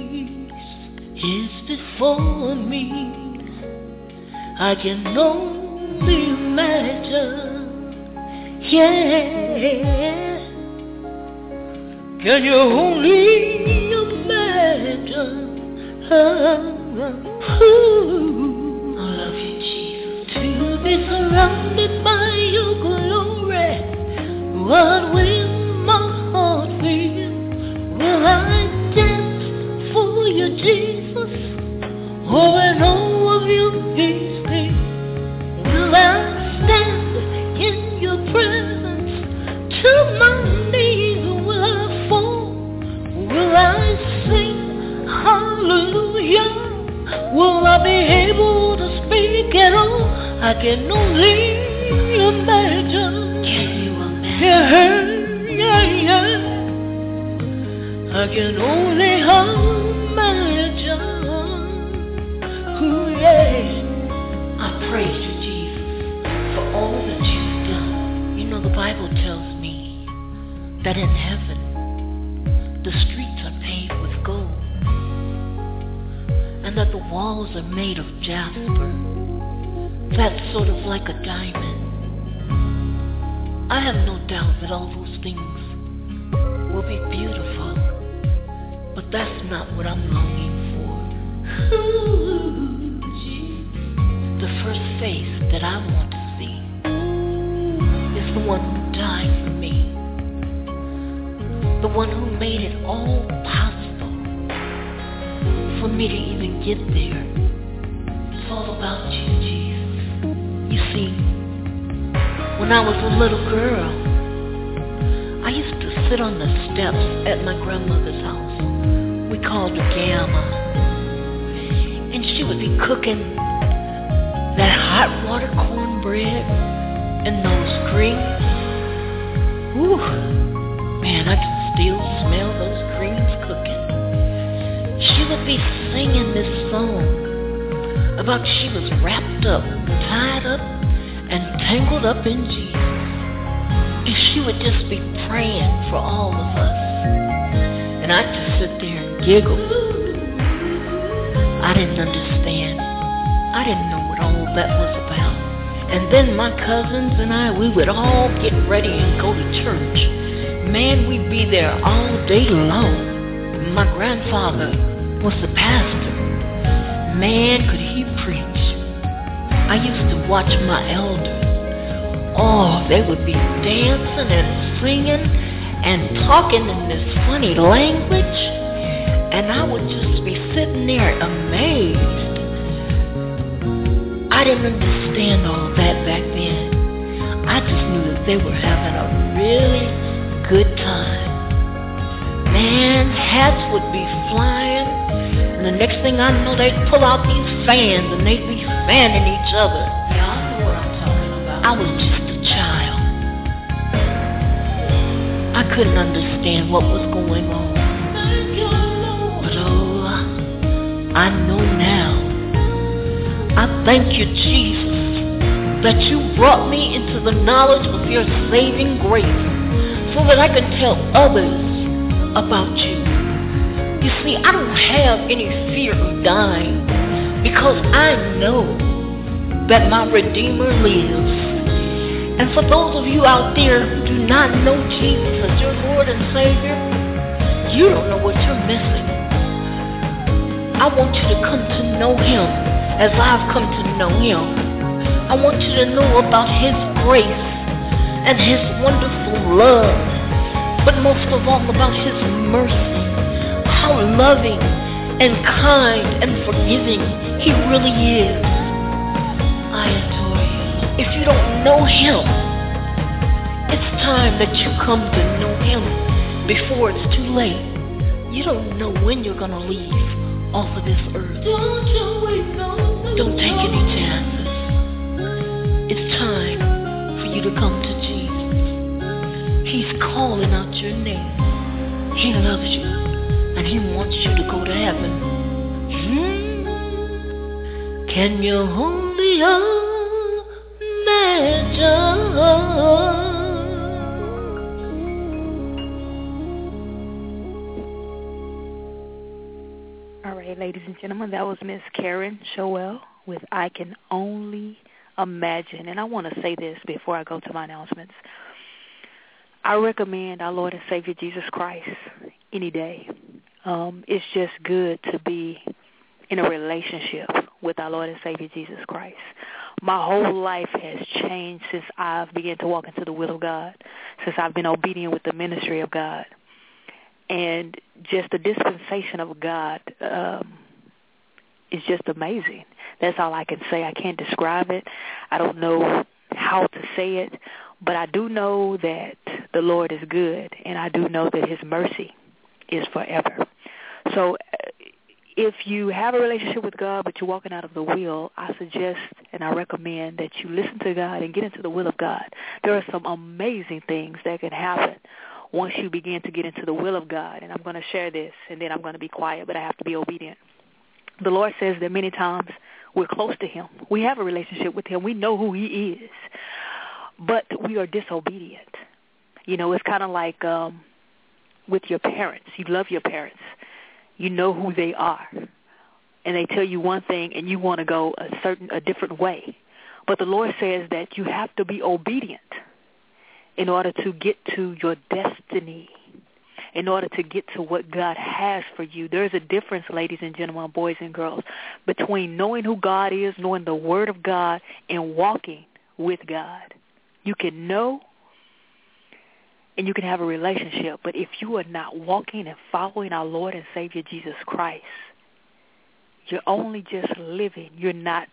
S2: face is before me. I can only only imagine? Yeah. Can you only imagine? Oh, ooh. I love you, Jesus. To be surrounded by your glory, what will my heart feel? Will I dance for you, Jesus? Or in all of your peace? Will I stand in your presence? To my knees will I fall? Will I sing hallelujah? Will I be able to speak at all? I can only imagine. Can you imagine? Yeah, yeah, yeah. I can only imagine. Ooh, yeah. I praise you, Jesus, for all that you've done. You know, the Bible tells me that in heaven, the streets are paved with gold, and that the walls are made of jasper. That's sort of like a diamond. I have no doubt that all those things will be beautiful, but that's not what I'm longing for. Ooh, the first face that I want to see is the one who died for me, the one who made it all possible for me to even get there. It's all about you, Jesus. You see, when I was a little girl, I used to sit on the steps at my grandmother's house. We called her Gamma. And she would be cooking that hot water cornbread and those greens. Ooh, man, I can still smell those greens cooking. She would be singing this song about she was wrapped up, tied up, and tangled up in Jesus. And she would just be praying for all of us. And I'd just sit there and giggle. I didn't understand. I didn't know what all that was about. And then my cousins and I, we would all get ready and go to church. Man, we'd be there all day long. My grandfather was the pastor. Man, could he preach. I used to watch my elders. Oh, they would be dancing and singing and talking in this funny language. And I would just be sitting there amazed. I didn't understand all that back then. I just knew that they were having a really good time. Man, hats would be flying. And the next thing I know, they'd pull out these fans and they'd be fanning each other. Yeah, I know what I'm talking about. I was just a child. I couldn't understand what was going on. But oh, I know now. I thank you, Jesus, that you brought me into the knowledge of your saving grace so that I can tell others about you. You see, I don't have any fear of dying because I know that my Redeemer lives. And for those of you out there who do not know Jesus as your Lord and Savior, you don't know what you're missing. I want you to come to know Him as I've come to know Him. I want you to know about His grace and His wonderful love, but most of all about His mercy. How loving and kind and forgiving He really is. I adore you. If you don't know Him, it's time that you come to know Him before it's too late. You don't know when you're going to leave off of this earth. Don't take any chances. It's time for you to come to Jesus. He's calling out your name. He loves you, and He wants you to go to heaven. Hmm? Can you only imagine?
S3: All right, ladies and gentlemen, that was Miss Karen Showell with I Can Only imagine, and I want to say this before I go to my announcements, I recommend our Lord and Savior Jesus Christ any day. Um, it's just good to be in a relationship with our Lord and Savior Jesus Christ. My whole life has changed since I've begun to walk into the will of God, since I've been obedient with the ministry of God. And just the dispensation of God um, is just amazing. That's all I can say. I can't describe it. I don't know how to say it, but I do know that the Lord is good, and I do know that his mercy is forever. So if you have a relationship with God but you're walking out of the will, I suggest and I recommend that you listen to God and get into the will of God. There are some amazing things that can happen once you begin to get into the will of God. And I'm going to share this, and then I'm going to be quiet, but I have to be obedient. The Lord says that many times we're close to him. We have a relationship with him. We know who he is, but we are disobedient. You know, it's kind of like um, with your parents. You love your parents. You know who they are, and they tell you one thing, and you want to go a certain, a different way. But the Lord says that you have to be obedient in order to get to your destiny, in order to get to what God has for you. There's a difference, ladies and gentlemen, boys and girls, between knowing who God is, knowing the Word of God, and walking with God. You can know and you can have a relationship, but if you are not walking and following our Lord and Savior Jesus Christ, you're only just living. You're not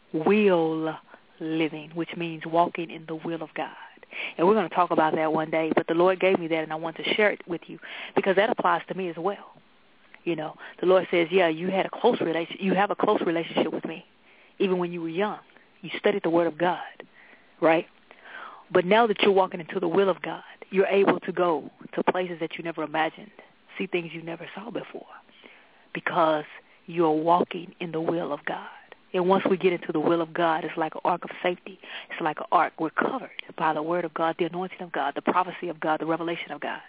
S3: will living, which means walking in the will of God. And we're going to talk about that one day, but the Lord gave me that, and I want to share it with you because that applies to me as well. You know, the Lord says, yeah, you had a close relation. You have a close relationship with me, even when you were young. You studied the Word of God, right? But now that you're walking into the will of God, you're able to go to places that you never imagined, see things you never saw before, because you're walking in the will of God. And once we get into the will of God, it's like an ark of safety. It's like an ark. We're covered by the Word of God, the anointing of God, the prophecy of God, the revelation of God.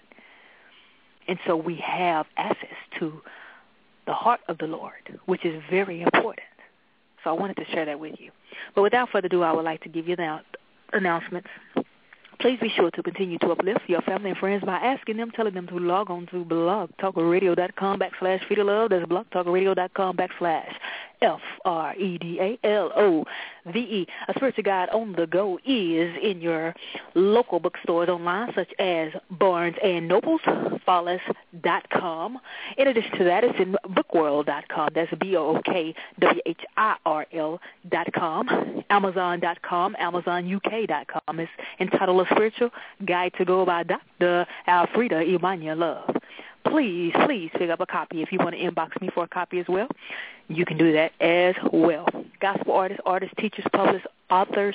S3: And so we have access to the heart of the Lord, which is very important. So I wanted to share that with you. But without further ado, I would like to give you the announcements. Please be sure to continue to uplift your family and friends by asking them, telling them to log on to blogtalkradio.com backslash Free to Love. That's blogtalkradio.com backslash F R E D A L O V E. A spiritual guide on the go is in your local bookstores online, such as Barnes and Nobles, Follis dot com. In addition to that, it's in bookworld dot com. That's B O O K W H I R L dot com. Amazon dot com, Amazon U K dot com. It's entitled A Spiritual Guide to Go by Doctor Alfreda Imanya Love. Please, please pick up a copy. If you want to inbox me for a copy as well, you can do that as well. Gospel artists, artists, teachers, publicists, authors,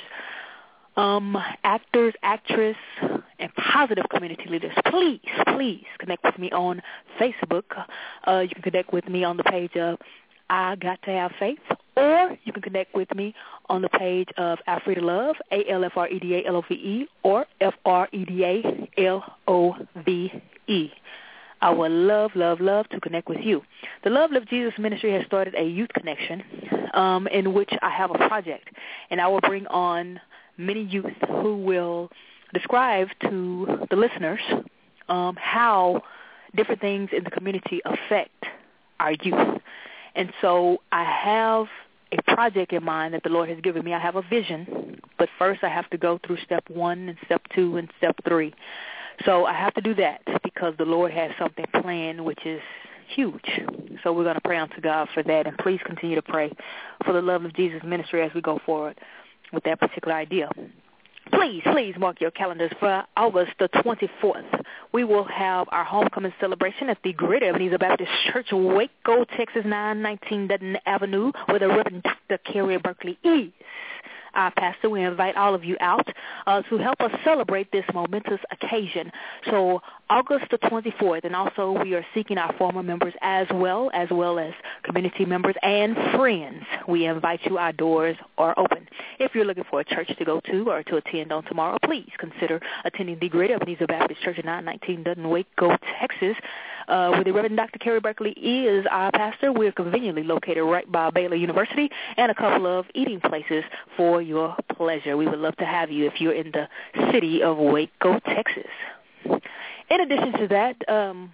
S3: um, actors, actress, and positive community leaders. Please, please connect with me on Facebook. Uh, you can connect with me on the page of I Got to Have Faith, or you can connect with me on the page of Alfreda Love, A L F R E D A L O V E, or F R E D A L O V E. I would love, love, love to connect with you. The Love Live Jesus Ministry has started a youth connection um, in which I have a project, and I will bring on many youth who will describe to the listeners um, how different things in the community affect our youth. And so I have a project in mind that the Lord has given me. I have a vision, but first I have to go through step one and step two and step three. So I have to do that because the Lord has something planned which is huge. So we're going to pray unto God for that, and please continue to pray for the Love of Jesus Ministry as we go forward with that particular idea. Please, please mark your calendars for August the twenty-fourth. We will have our homecoming celebration at the Greater Ebenezer Baptist Church, Waco, Texas, nine nineteen Dutton Avenue, where the Reverend Doctor Carrie Berkeley is our pastor. We invite all of you out uh, to help us celebrate this momentous occasion. So August the twenty-fourth, and also we are seeking our former members as well, as well as community members and friends. We invite you. Our doors are open. If you're looking for a church to go to or to attend on tomorrow, please consider attending the Greater Ebenezer Baptist Church at nine nineteen Dutton, Waco, Texas. uh, where the Reverend Doctor Kerry Berkeley is our pastor. We're conveniently located right by Baylor University and a couple of eating places for your pleasure. We would love to have you if you're in the city of Waco, Texas. In addition to that, um,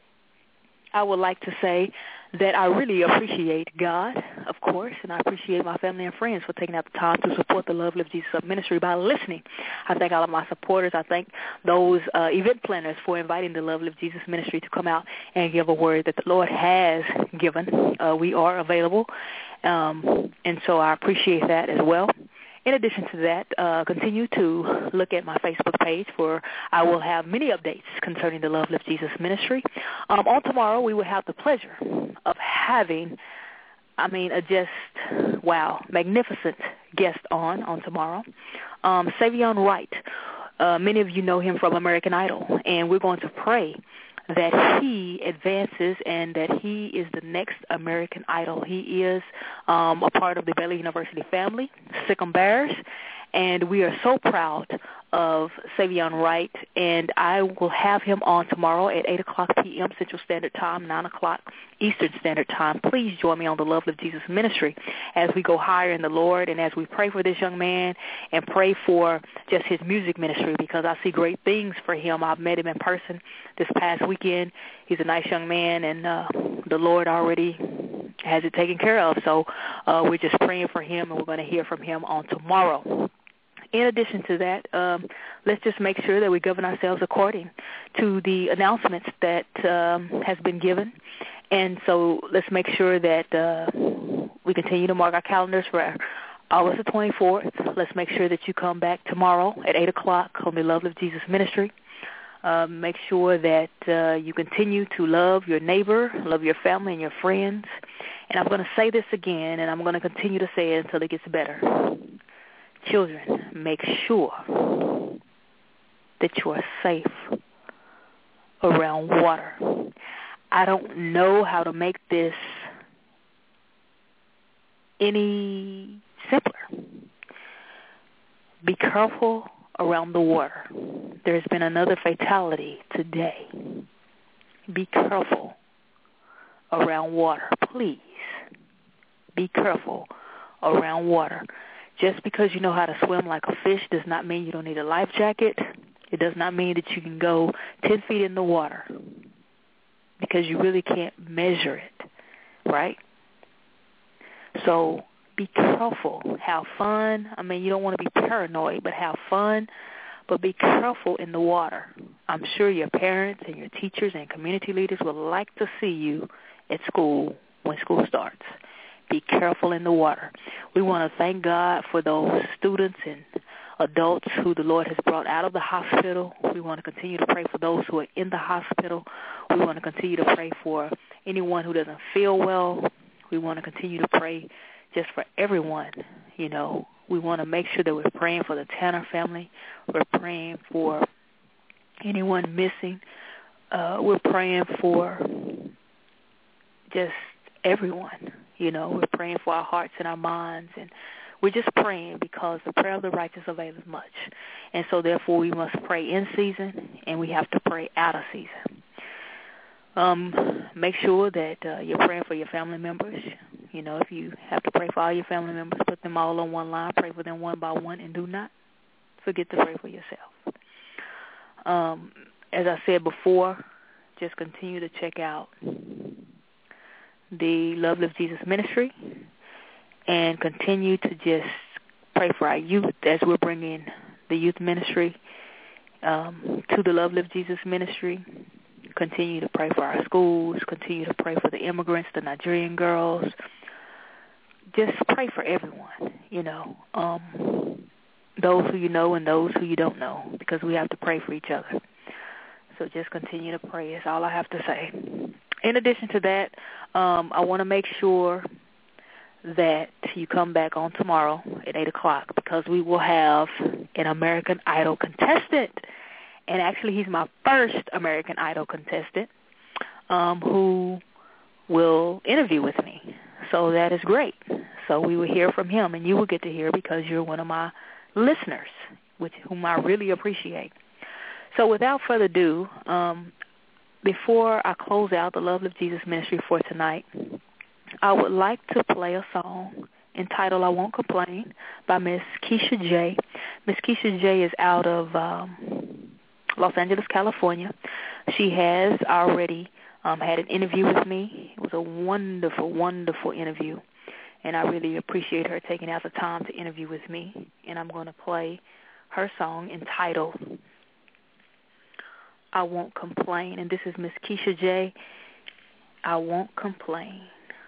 S3: I would like to say that I really appreciate God, of course, and I appreciate my family and friends for taking out the time to support the Love Lift Jesus Up ministry by listening. I thank all of my supporters. I thank those uh, event planners for inviting the Love Lift Jesus ministry to come out and give a word that the Lord has given. Uh, we are available, um, and so I appreciate that as well. In addition to that, uh, continue to look at my Facebook page for I will have many updates concerning the Love Lift Jesus ministry. Um, on tomorrow, we will have the pleasure of having, I mean, a just, wow, magnificent guest on on tomorrow, um, Savion Wright. Uh, many of you know him from American Idol, and we're going to pray that he advances and that he is the next American Idol. He is um, a part of the Baylor University family, Sikkim Bears, and we are so proud of Savion Wright, and I will have him on tomorrow at eight o'clock p.m. Central Standard Time, nine o'clock Eastern Standard Time. Please join me on the Love Lift Jesus ministry as we go higher in the Lord and as we pray for this young man and pray for just his music ministry, because I see great things for him. I've met him in person this past weekend. He's a nice young man, and uh, the Lord already has it taken care of. So uh, we're just praying for him, and we're going to hear from him on tomorrow. In addition to that, um, let's just make sure that we govern ourselves according to the announcements that um, has been given. And so let's make sure that uh, we continue to mark our calendars for August the twenty-fourth. Let's make sure that you come back tomorrow at eight o'clock on the Love Lift Jesus ministry. Uh, make sure that uh, you continue to love your neighbor, love your family and your friends. And I'm going to say this again, and I'm going to continue to say it until it gets better. Children, make sure that you are safe around water. I don't know how to make this any simpler. Be careful around the water. There's been another fatality today. Be careful around water, please. Be careful around water. Just because you know how to swim like a fish does not mean you don't need a life jacket. It does not mean that you can go ten feet in the water, because you really can't measure it, right? So be careful. Have fun. I mean, you don't want to be paranoid, but have fun. But be careful in the water. I'm sure your parents and your teachers and community leaders would like to see you at school when school starts. Be careful in the water. We want to thank God for those students and adults who the Lord has brought out of the hospital. We want to continue to pray for those who are in the hospital. We want to continue to pray for anyone who doesn't feel well. We want to continue to pray just for everyone. You know, we want to make sure that we're praying for the Tanner family. We're praying for anyone missing. Uh, we're praying for just everyone. You know, we're praying for our hearts and our minds, and we're just praying because the prayer of the righteous availeth much. And so, therefore, we must pray in season, and we have to pray out of season. Um, make sure that uh, you're praying for your family members. You know, if you have to pray for all your family members, put them all on one line, pray for them one by one, and do not forget to pray for yourself. Um, as I said before, just continue to check out the Love Lift Jesus ministry and continue to just pray for our youth as we're bringing the youth ministry um, to the Love Lift Jesus ministry. Continue to pray for our schools. Continue to pray for the immigrants, the Nigerian girls. Just pray for everyone, you know, um, those who you know and those who you don't know, because we have to pray for each other. So just continue to pray is all I have to say. In addition to that, um, I want to make sure that you come back on tomorrow at eight o'clock, because we will have an American Idol contestant. And actually, he's my first American Idol contestant um, who will interview with me. So that is great. So we will hear from him, and you will get to hear because you're one of my listeners, which whom I really appreciate. So without further ado, um, before I close out the Love Lift Jesus Ministry for tonight, I would like to play a song entitled I Won't Complain by Miss Keisha J. Miss Keisha J is out of um, Los Angeles, California. She has already um, had an interview with me. It was a wonderful, wonderful interview, and I really appreciate her taking out the time to interview with me. And I'm going to play her song entitled I Won't Complain, and this is Miss Keisha J. I Won't Complain.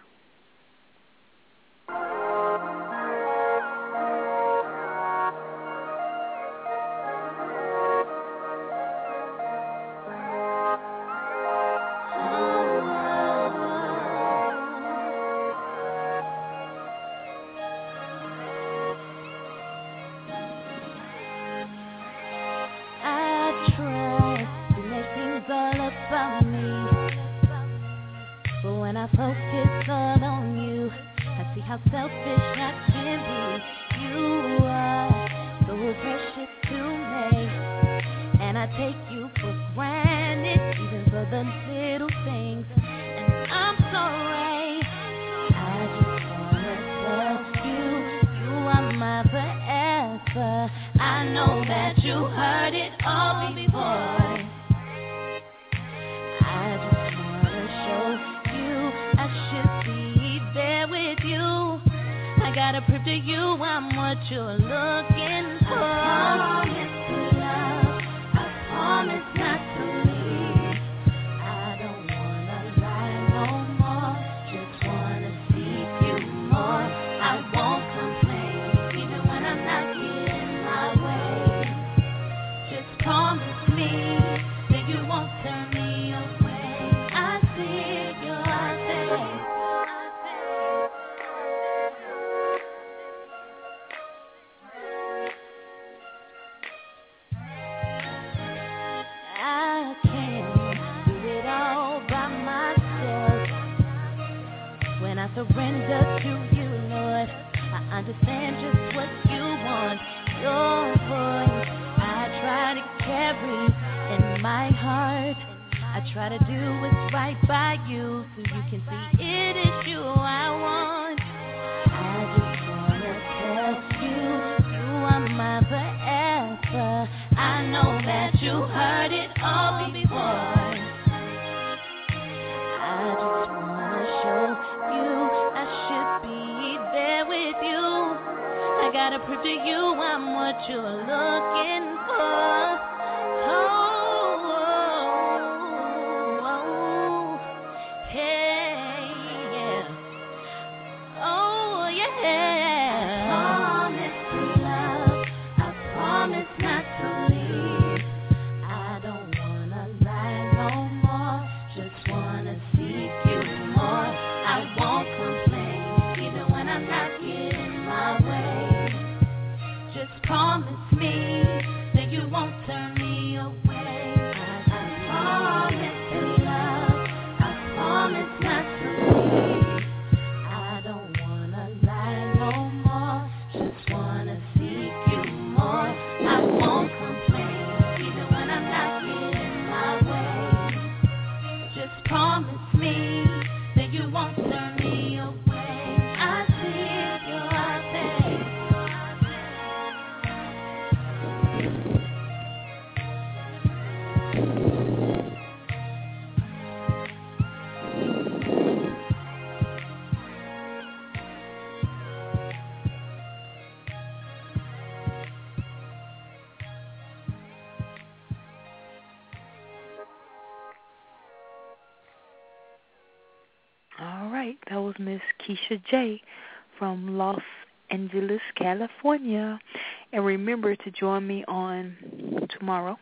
S3: That was Miss Keisha J. from Los Angeles, California. And remember to join me on tomorrow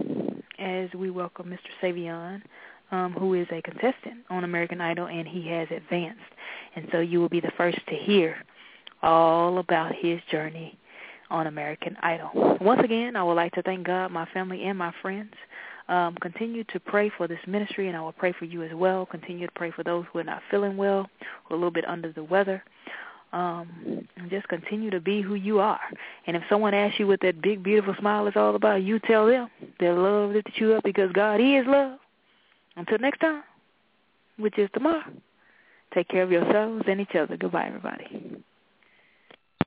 S3: as we welcome Mister Savion, um, who is a contestant on American Idol, and he has advanced. And so you will be the first to hear all about his journey on American Idol. Once again, I would like to thank God, my family, and my friends. Um, continue to pray for this ministry, and I will pray for you as well. Continue to pray for those who are not feeling well, who are a little bit under the weather. Um, and just continue to be who you are. And if someone asks you what that big, beautiful smile is all about, you tell them that love lifted you up because God is love. Until next time, which is tomorrow, take care of yourselves and each other. Goodbye, everybody.